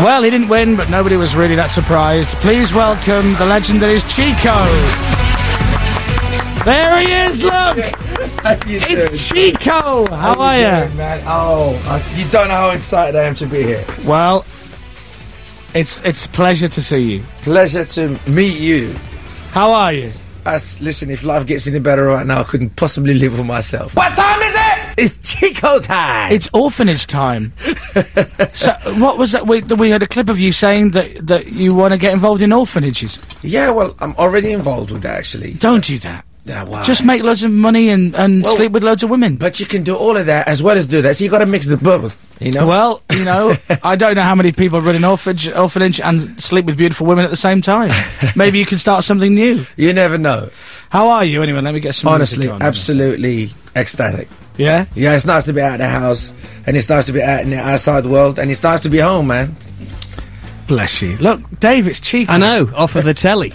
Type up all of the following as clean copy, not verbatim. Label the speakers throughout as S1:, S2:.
S1: Well, he didn't win, but nobody was really that surprised. Please welcome the legend that is Chico. There he is, look! It's Chico! How are you?
S2: Man? Oh, you don't know how excited I am to be here.
S1: Well, it's a pleasure to see you.
S2: Pleasure to meet you.
S1: How are you?
S2: Listen, if life gets any better right now, I couldn't possibly live with myself. What time is it? It's Chico time!
S1: It's orphanage time. So, what was that? We had a clip of you saying that you want to get involved in orphanages.
S2: Yeah, well, I'm already involved with that, actually.
S1: Don't do that.
S2: Yeah, why?
S1: Just make loads of money and sleep with loads of women.
S2: But you can do all of that as well as do that, so you got to mix the both, you know?
S1: Well, you know, I don't know how many people run an orphanage and sleep with beautiful women at the same time. Maybe you can start something new.
S2: You never know.
S1: How are you, anyway? Let me get some
S2: Honestly,
S1: music on.
S2: Absolutely ecstatic.
S1: Yeah?
S2: Yeah, it's nice to be out of the house, and it's nice to be out in the outside world, and it's nice to be home, man.
S1: Bless you. Look, Dave, it's Chico.
S3: I know, off of the telly.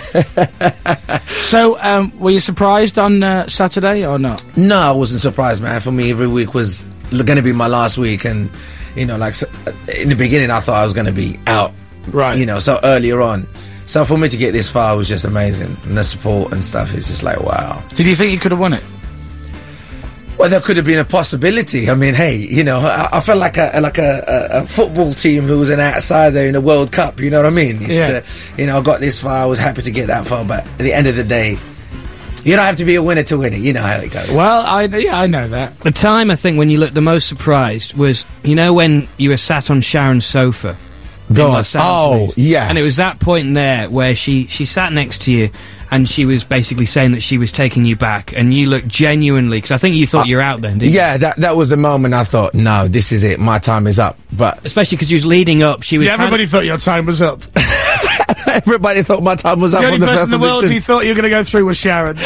S1: So, were you surprised on Saturday or not?
S2: No, I wasn't surprised, man. For me, every week was going to be my last week, and, you know, like, in the beginning, I thought I was going to be out.
S1: Right.
S2: You know, so earlier on. So for me to get this far was just amazing. And the support and stuff is just like, wow.
S1: Did you think you could have won it?
S2: Well, there could have been a possibility. I mean, hey, you know, I felt like a football team who was an outsider in a World Cup. You know what I mean? It's, you know, I got this far. I was happy to get that far, but at the end of the day, you don't have to be a winner to win it. You know how it goes.
S1: Well, I know that.
S3: The time, I think, when you looked the most surprised was, you know, when you were sat on Sharon's sofa.
S2: Oh, yeah.
S3: And it was that point there where she sat next to you and she was basically saying that she was taking you back, and you looked genuinely, because I think you thought you were out then, didn't you?
S2: Yeah, that was the moment I thought, no, this is it, my time is up. But
S3: especially because you was leading up, she was...
S1: Yeah, everybody thought your time was up.
S2: Everybody thought my time was up.
S1: The only person in the world who thought you were going to go through was Sharon.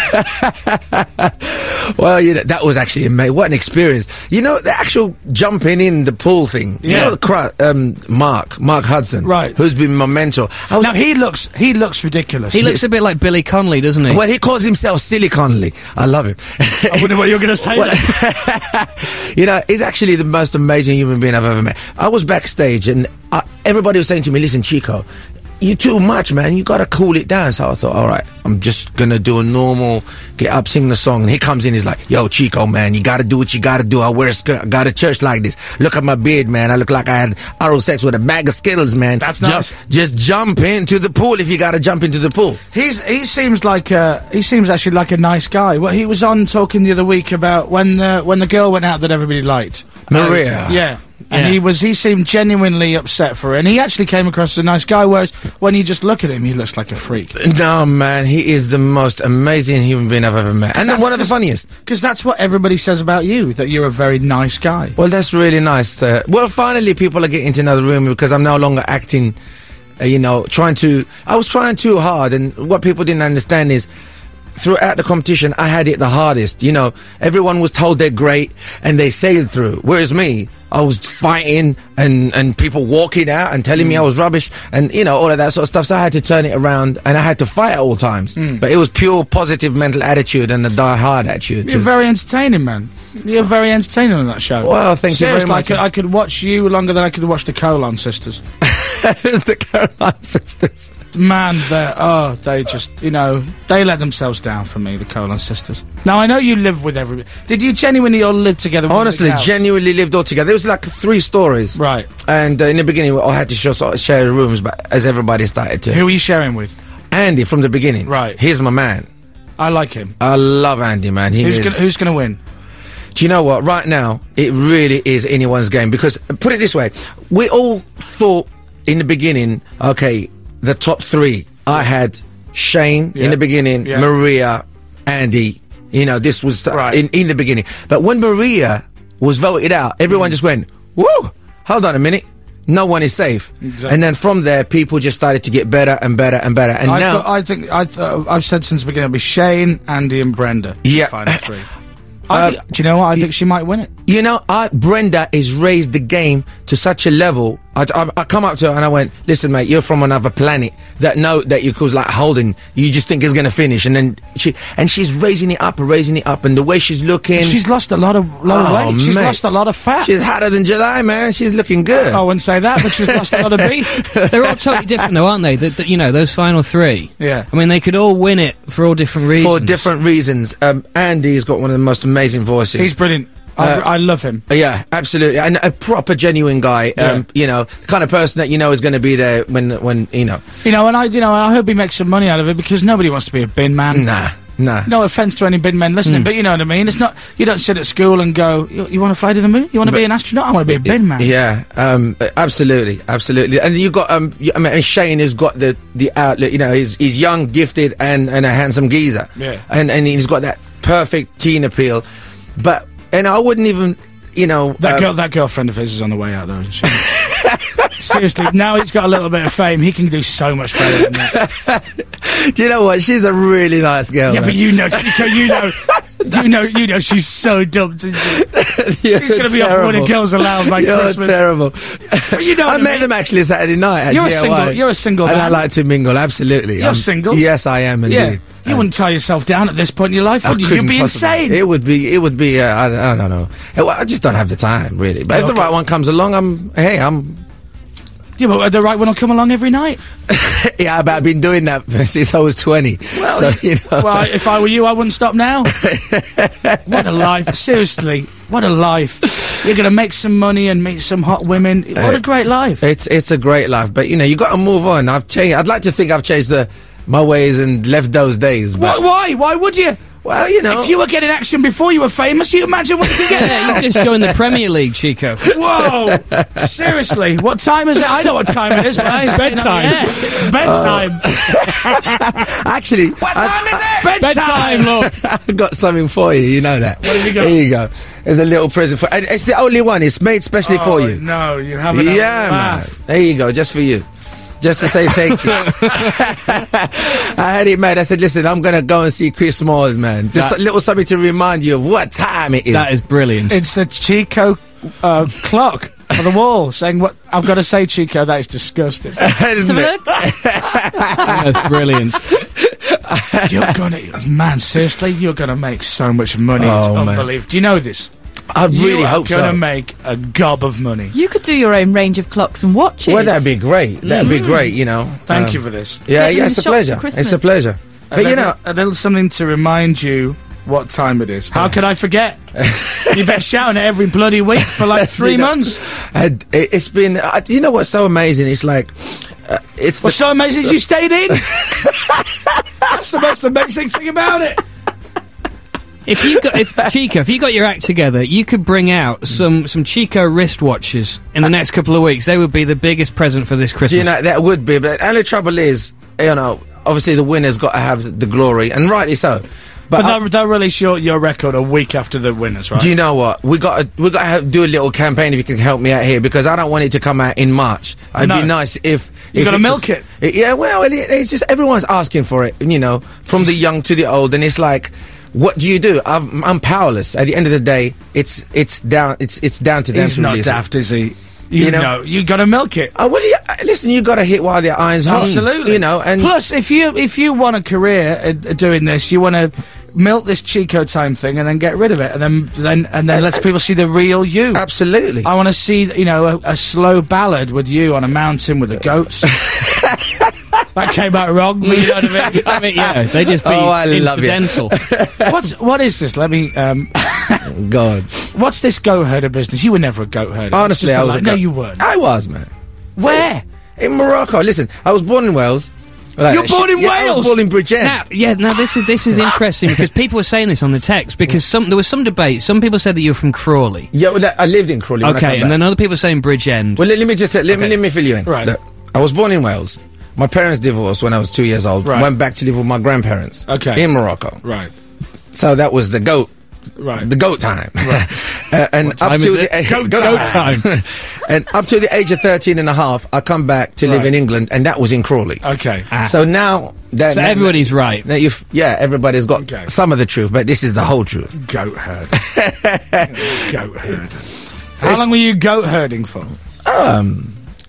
S2: Well, you know, that was actually amazing. What an experience. You know, the actual jumping in the pool thing. You know, Mark Hudson.
S1: Right.
S2: Who's been my mentor.
S1: Now, he looks ridiculous.
S3: He looks a bit like Billy Connolly, doesn't he?
S2: Well, he calls himself Silly Connolly. I love him.
S1: I wonder what you're going to say then.
S2: You know, he's actually the most amazing human being I've ever met. I was backstage and everybody was saying to me, listen, Chico, you're too much, man. You gotta cool it down. So I thought, all right, I'm just gonna do a normal, get up, sing the song. And he comes in, he's like, yo, Chico, man, you gotta do what you gotta do. I wear a skirt, I got a church like this. Look at my beard, man. I look like I had oral sex with a bag of Skittles, man.
S1: That's nice.
S2: Just jump into the pool if you gotta jump into the pool.
S1: He seems actually like a nice guy. Well, he was on talking the other week about when the girl went out that everybody liked.
S2: Maria.
S1: Yeah. And he seemed genuinely upset for her, and he actually came across as a nice guy, whereas when you just look at him, he looks like a freak.
S2: No, man, he is the most amazing human being I've ever met. And one of the funniest.
S1: Because that's what everybody says about you, that you're a very nice guy.
S2: Well, that's really nice. Well, finally, people are getting to know the room because I'm no longer acting, you know, I was trying too hard, and what people didn't understand is, throughout the competition, I had it the hardest. You know, everyone was told they're great and they sailed through. Whereas me, I was fighting and people walking out and telling me I was rubbish and, you know, all of that sort of stuff. So I had to turn it around and I had to fight at all times. But it was pure positive mental attitude and a die-hard attitude.
S1: You're very entertaining, man. You're very entertaining on that show.
S2: Well, thank you very much.
S1: I could watch you longer than I could watch the Colon Sisters.
S2: The Colon Sisters.
S1: Man, they just, you know, they let themselves down for me, the Colon Sisters. Now, I know you live with everybody. Did you genuinely all live together?
S2: Honestly, genuinely lived all together. It was like 3 stories.
S1: Right.
S2: And in the beginning, I had to share rooms, but as everybody started to...
S1: Who are you sharing with?
S2: Andy, from the beginning.
S1: Right.
S2: He's my man.
S1: I like him.
S2: I love Andy, man.
S1: Who's gonna win?
S2: Do you know what? Right now, it really is anyone's game. Because, put it this way, we all thought in the beginning, okay, the top 3. I had Shane in the beginning, Maria, Andy. You know, this was in the beginning. But when Maria was voted out, everyone just went, woo! Hold on a minute. No one is safe. Exactly. And then from there, people just started to get better and better and better. And
S1: I've said since the beginning, it'll be Shane, Andy and Brenda.
S2: Yeah.
S1: Final 3. Do you know what? I think she might win it.
S2: You know, Brenda has raised the game to such a level I come up to her and I went, listen, mate, you're from another planet. That note that you cause like holding, you just think is going to finish. And then she's raising it up, and the way she's looking.
S1: She's lost a lot of weight. She's lost a lot of fat.
S2: She's hotter than July, man. She's looking good.
S1: I wouldn't say that, but she's lost a lot of beef.
S3: They're all totally different, though, aren't they? You know, those final three.
S1: Yeah.
S3: I mean, they could all win it for all different reasons.
S2: For different reasons. Andy's got one of the most amazing voices.
S1: He's brilliant. I love him.
S2: Yeah, absolutely, and a proper genuine guy. You know, the kind of person that you know is going to be there when you know.
S1: And I hope he makes some money out of it because nobody wants to be a bin man.
S2: Nah.
S1: No offence to any bin men listening, but you know what I mean. It's not. You don't sit at school and go, "You want to fly to the moon? You want to be an astronaut? I want to be a bin man."
S2: Yeah, absolutely. And you got I mean, Shane has got the outlet. You know, he's young, gifted, and a handsome geezer.
S1: Yeah,
S2: and he's got that perfect teen appeal, but. And I wouldn't even, you know...
S1: That girlfriend of his is on the way out, though, isn't she? Seriously, now he's got a little bit of fame, he can do so much better than that.
S2: Do you know what? She's a really nice girl.
S1: Yeah, man. But you know, she's so dumb, isn't she? He's going to be off Winning Girls Aloud by Christmas.
S2: You're terrible.
S1: But you know
S2: I met them actually Saturday night at GLY.
S1: You're a single
S2: and
S1: man.
S2: I like to mingle, absolutely.
S1: You're single?
S2: Yes, I am, indeed.
S1: Yeah. You wouldn't tie yourself down at this point in your life, would you? You'd be insane.
S2: It would be. I don't know. I just don't have the time, really. But if the right one comes along, Yeah,
S1: but the right one will come along every night.
S2: Yeah, but I've been doing that since I was 20.
S1: Well,
S2: so, you know.
S1: Well, if I were you, I wouldn't stop now. What a life. Seriously, what a life. You're going to make some money and meet some hot women. What a great life.
S2: It's a great life, but, you know, you got to move on. I've changed. I'd like to think I've changed my ways and left those days. But
S1: Why? Why would you?
S2: Well, you know.
S1: If you were getting action before you were famous, you imagine what you could get.
S3: Yeah, you just joined the Premier League, Chico.
S1: Whoa! Seriously, what time is it? I know what time it is, but it's
S3: bedtime.
S1: Bedtime.
S2: Actually,
S1: what time is it?
S3: Bedtime, love.
S2: I've got something for you. You know that.
S1: What have you got?
S2: Here you go. There's a little present for. And it's the only one. It's made specially for you.
S1: No, you haven't.
S2: Yeah, man. There you go, just for you. Just to say thank you. I had it made. I said, listen, I'm going to go and see Chris Smalls, man. Just a little something to remind you of what time it is.
S3: That is brilliant.
S1: It's a Chico clock on the wall saying what I've got to say, Chico, that is disgusting.
S2: Isn't it?
S3: That's brilliant.
S1: You're gonna, man, seriously, you're gonna make so much money. It's unbelievable. Do you know this?
S2: I really hope so.
S1: You're gonna make a gob of money.
S4: You could do your own range of clocks and watches.
S2: Well, that'd be great. That'd be great, you know.
S1: Thank you for this.
S2: Yeah, it's a pleasure. It's a pleasure. But you know,
S1: a little something to remind you what time it is. How could I forget? You've been shouting it every bloody week for like 3 months.
S2: It's been. You know what's so amazing? It's like.
S1: What's so amazing is you stayed in. That's the most amazing thing about it.
S3: If you got your act together, you could bring out some Chico wristwatches in the next couple of weeks. They would be the biggest present for this Christmas.
S2: You know, that would be, but the only trouble is, you know, obviously the winner's got to have the glory, and rightly so.
S1: But they'll release your record a week after the winners, right?
S2: Do you know what? We got to do a little campaign if you can help me out here, because I don't want it to come out in March. It'd be nice if
S1: you got to milk it.
S2: Yeah, well, it's just everyone's asking for it, you know, from the young to the old, and it's like. What do you do? I'm powerless. At the end of the day, it's down to them.
S1: He's not daft, is he? You know, you got to milk it.
S2: Oh, well, listen, you got to hit while the iron's hot.
S1: Absolutely.
S2: You know, and
S1: plus, if you want a career doing this, you want to milk this Chico time thing and then get rid of it, and then let people see the real you.
S2: Absolutely.
S1: I want to see, you know, a slow ballad with you on a mountain with the goats. That came out wrong, but you know what I mean?
S3: I mean, yeah, they just be incidental.
S1: What is this? Let me,
S2: God.
S1: What's this goat herder business? You were never a goat herder.
S2: Honestly, I was
S1: no, you weren't.
S2: I was, man.
S1: Where?
S2: In Morocco. Listen, I was born in Wales.
S1: You're born in Wales?
S2: I was born in Bridgend.
S3: Now this is interesting, because people were saying this on the text, because there was some debate. Some people said that you were from Crawley.
S2: Yeah, well, I lived in Crawley.
S3: Okay, and then other people saying Bridgend.
S2: Well, let me just let me fill you in.
S1: Right.
S2: Look, I was born in Wales. My parents divorced when I was 2 years old.
S1: Right.
S2: Went back to live with my grandparents.
S1: Okay.
S2: In Morocco.
S1: Right.
S2: So that was the goat.
S1: Right.
S2: The goat time.
S1: Right.
S2: And up to
S3: the goat time.
S2: And up to the age of 13 and a half, I come back to live in England, and that was in Crawley.
S1: Okay.
S2: So now
S3: so everybody's right.
S2: Now everybody's got some of the truth, but this is the whole truth.
S1: Goat herd. Goat herd. How long were you goat herding for?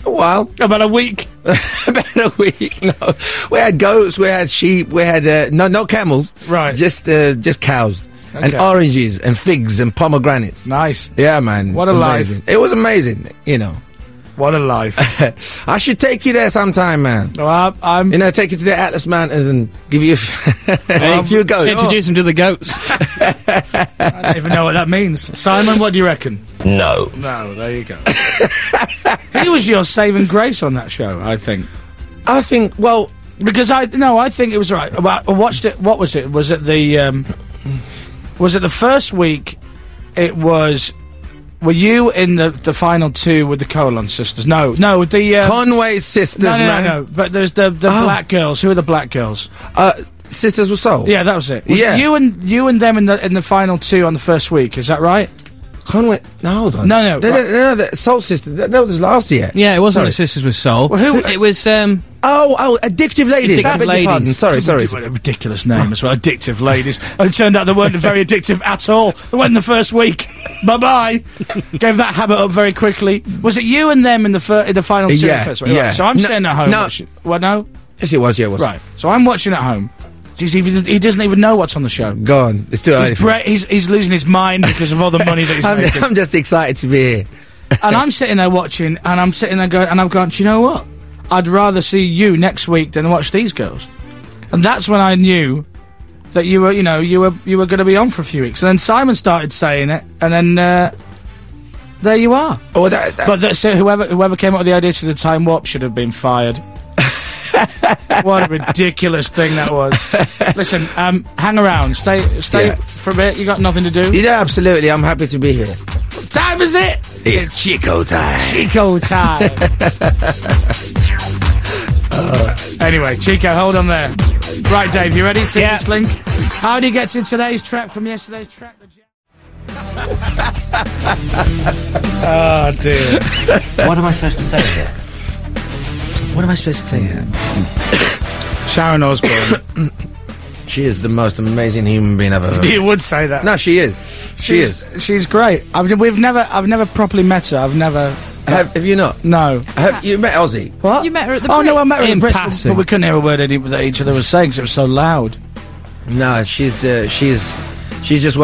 S2: A while.
S1: About a week.
S2: About a week. No, we had goats, we had sheep, we had no camels.
S1: Right.
S2: Just cows and
S1: Okay.
S2: oranges and figs and pomegranates.
S1: Nice.
S2: Yeah, man.
S1: What a
S2: Amazing.
S1: life.
S2: It was amazing. You know.
S1: What a life.
S2: I should take you there sometime, man.
S1: Well, I'm.
S2: You know, take you to the Atlas Mountains and give you a few goats.
S3: Introduce him to the goats.
S1: I don't even know what that means. Simon, what do you reckon?
S5: No.
S1: No, there you go. He was your saving grace on that show, I think.
S2: I think, well,
S1: Because I think it was right. I watched it. What was it? Was it the first week? It was. Were you in the final two with the Colon sisters? No, the
S2: Conway sisters, man.
S1: no. But there's the black girls. Who are the black girls?
S2: Sisters with Soul.
S1: Yeah, that was it. Was
S2: Yeah.
S1: it you and them in the final two on the first week. Is that right?
S2: Conway. No, hold on.
S1: No,
S2: The Soul sisters. That was last year.
S3: Yeah, it wasn't
S2: Sorry.
S3: the Sisters with Soul.
S1: Well, who-
S3: It was.
S2: Oh, Addictive Ladies.
S3: Addictive
S2: I beg your
S3: Ladies.
S2: pardon. Sorry.
S1: What a ridiculous name as well. Addictive Ladies. And it turned out they weren't very addictive at all. They went in the first week. Bye-bye. Gave that habit up very quickly. Was it you and them in the final two?
S2: Yeah,
S1: First week?
S2: yeah.
S1: Right, so I'm
S2: No,
S1: sitting at home
S2: no.
S1: watching. Well, no?
S2: Yes, it was. Yeah, it was.
S1: Right. So I'm watching at home. He doesn't even know what's on the show.
S2: Go on. It's too early.
S1: He's losing his mind because of all the money that he's making.
S2: I'm just excited to be here.
S1: And I'm sitting there watching, and I'm sitting there going, and I've gone, do you know what? I'd rather see you next week than watch these girls. And that's when I knew that you were going to be on for a few weeks. And then Simon started saying it, and then there you are.
S2: Oh,
S1: But so whoever came up with the idea to the time warp should have been fired. What a ridiculous thing that was. Listen, hang around, stay
S2: Yeah.
S1: for a bit. You got nothing to do.
S2: Yeah, absolutely. I'm happy to be here.
S1: What time is it?
S2: It's Chico time.
S1: Chico time. Anyway, Chico, hold on there. Right, Dave, you ready? Take this link. How do you get to today's track from yesterday's track? Oh, dear.
S5: What am I supposed to say here?
S2: What am I supposed to say here?
S1: Sharon Osbourne.
S2: She is the most amazing human being I've ever met.
S1: You would say that.
S2: No, she is. She is.
S1: She's great. I've never properly met her. I've never.
S2: Have you not?
S1: No.
S2: Have you met Ozzy?
S1: What?
S4: You met her at the
S1: Oh no, I
S4: Brits?
S1: met her
S3: In
S1: in Bristol,
S3: passing.
S1: but we couldn't hear a word that each other was saying because it was so loud.
S2: No, she's just